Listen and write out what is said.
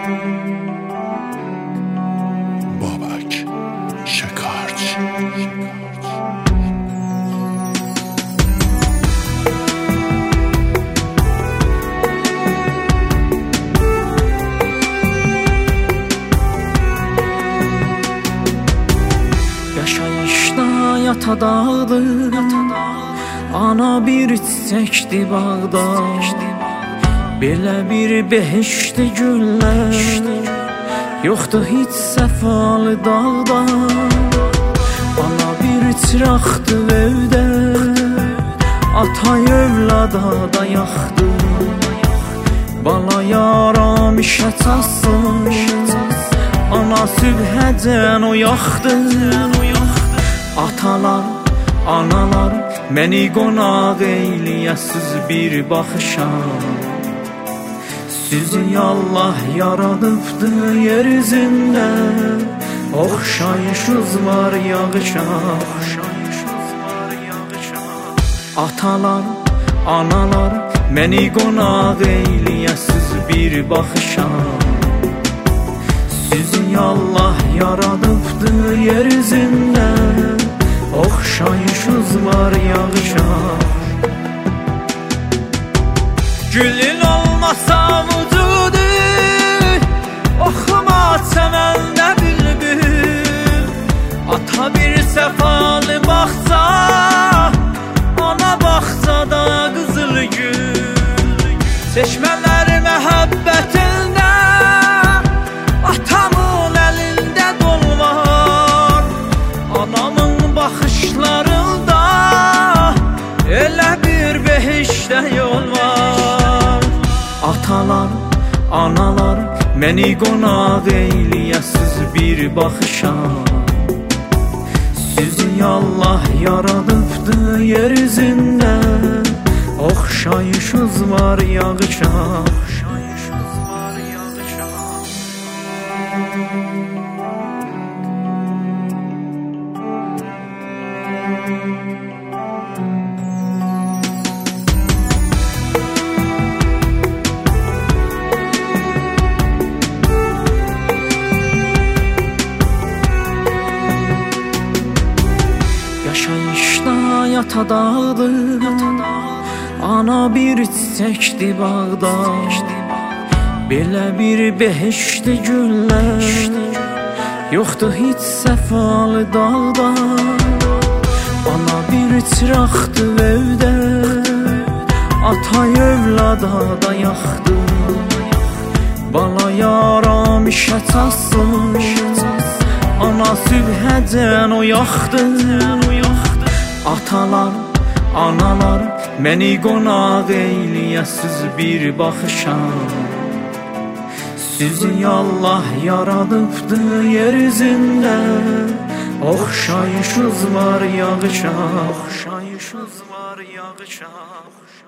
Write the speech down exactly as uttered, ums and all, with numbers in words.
Babak Şekarcı. Yaşayışda yata dağdır, ana bir çiçekdi bağda. Belə bir behişti günlər yoxdur heç səfalı dağda. Ana bir çıraqdı evdə, atay övlada da yaxdı. Bala yaram işə çatsın, ana sübhəcən o yaxdı. Atalar, analar, məni qonaq eyləyəsiz bir baxışam. Sizi Allah yaradıbdı yer üzündə, oxşayışız var yağışa. Atalar, analar, məni qonaq eyləyəsiz bir baxışa. Sizi Allah yaradıbdı yer üzündə, oxşayışız var yağışa. Gülün olmasa vücudu, oxuma çəməndə bülbül. Ata bir səfalı baxsa, ana baxsada qızıl gül. Çeşmələr məhəbbətində, atamın əlində dol var. Anamın baxışlarında, elə bir behişdə yol var. Atalar, analar, məni qonaq eyləyəsiz bir baxışa. Sizi Allah yaradıbdı yer üzündə, oxşayışız var yağışa. Yaşayışda yata dağdır, ana bir çiçekdi bağda. Belə bir behişti günlər yoxdur heç səfalı dağda. Ana bir çıraqdı evdə, atay övlada da yaxdı. Bala yaram işə çatsın, ana sübhəcən o yaxdı. Atalar, analar, məni qonaq eyləyəsiz bir baxışa. Sizi Allah yaradıbdı yer üzündə, oxşayışız var yağışa. Oxşayışız var yağışa.